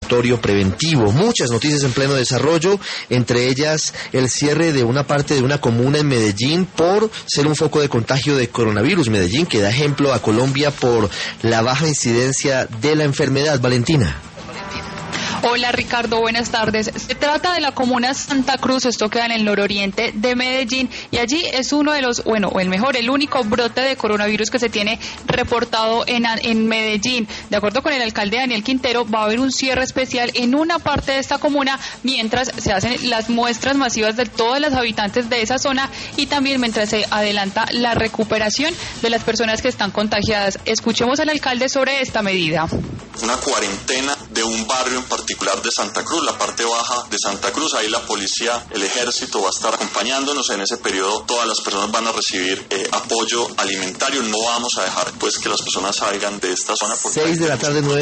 preventivo. Muchas noticias en pleno desarrollo, entre ellas el cierre de una parte de una comuna en Medellín por ser un foco de contagio de coronavirus. Medellín que da ejemplo a Colombia por la baja incidencia de la enfermedad. Valentina. Hola Ricardo, buenas tardes. Se trata de la comuna Santa Cruz, esto queda en el nororiente de Medellín, y allí es uno de los, el único brote de coronavirus que se tiene reportado en Medellín. De acuerdo con el alcalde Daniel Quintero, va a haber un cierre especial en una parte de esta comuna mientras se hacen las muestras masivas de todos los habitantes de esa zona y también mientras se adelanta la recuperación de las personas que están contagiadas. Escuchemos al alcalde sobre esta medida. Una cuarentena de un barrio en particular de Santa Cruz, la parte baja de Santa Cruz. Ahí la policía, el ejército va a estar acompañándonos en ese periodo. Todas las personas van a recibir apoyo alimentario. No vamos a dejar pues que las personas salgan de esta zona. 6 de la tarde, 9